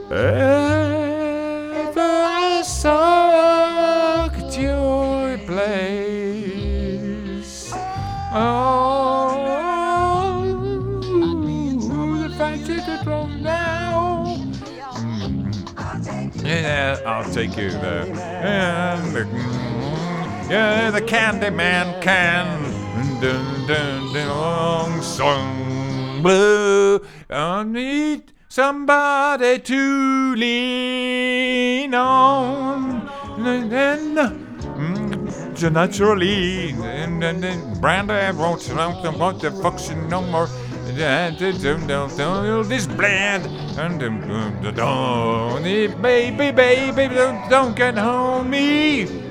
Ever I suck at your place. Oh, if I did it wrong now. Yeah, I'll take you there. Yeah, the Candyman can. Dun, dun, dun, long song blue. I need somebody to lean on. Naturally, and Brandy wrote something about the function no more. This bland and baby, don't get home me.